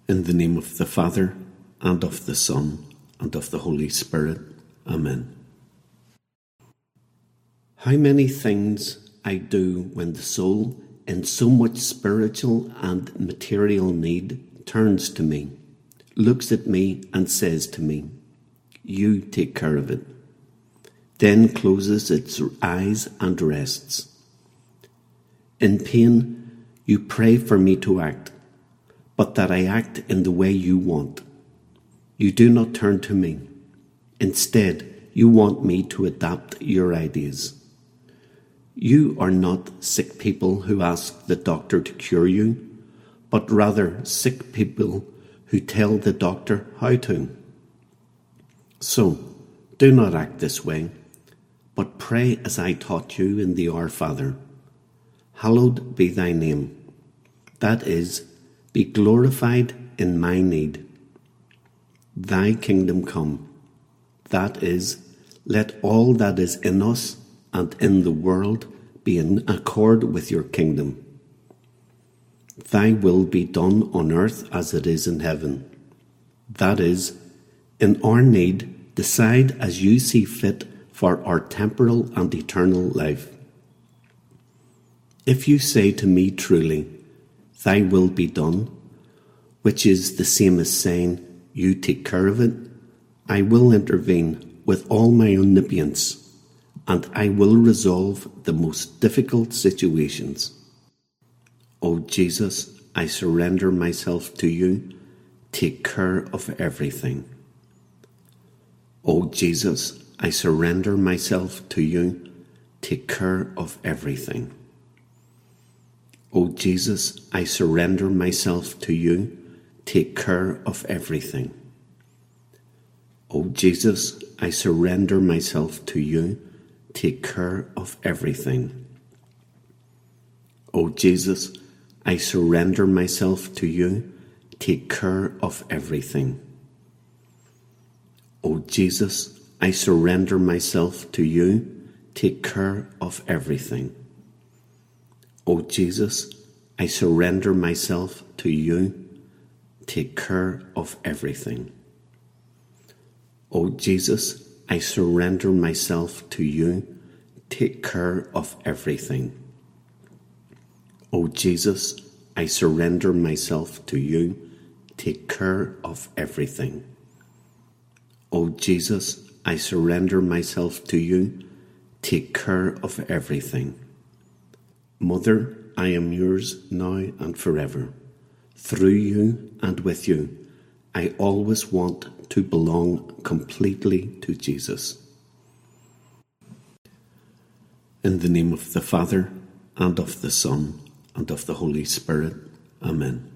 In the name of the Father, and of the Son, and of the Holy Spirit. Amen. How many things I do when the soul, in so much spiritual and material need, turns to me, looks at me and says to me, "You take care of it." Then closes its eyes and rests. In pain, you pray for me to act, but that I act in the way you want. You do not turn to me. Instead, you want me to adapt your ideas. You are not sick people who ask the doctor to cure you, but rather sick people who tell the doctor how to. So, do not act this way, but pray as I taught you in the Our Father. Hallowed be thy name. That is, be glorified in my need. Thy kingdom come. That is, let all that is in us and in the world be in accord with your kingdom. Thy will be done on earth as it is in heaven. That is, in our need, decide as you see fit for our temporal and eternal life. If you say to me truly, "Thy will be done," which is the same as saying, "You take care of it," I will intervene with all my omnipotence, and I will resolve the most difficult situations. O Jesus, I surrender myself to you. Take care of everything. O Jesus, I surrender myself to you. Take care of everything. O Jesus, I surrender myself to you. Take care of everything. O Jesus, I surrender myself to you. Take care of everything. O Jesus, I surrender myself to you. Take care of everything. O Jesus, I surrender myself to you. Take care of everything. O Jesus, I surrender myself to you. Take care of everything. O Jesus, I surrender myself to you. Take care of everything. O Jesus, I surrender myself to you. Take care of everything. O Jesus, I surrender myself to you. Take care of everything. Mother, I am yours now and forever. Through you and with you, I always want to belong completely to Jesus. In the name of the Father, and of the Son, and of the Holy Spirit. Amen.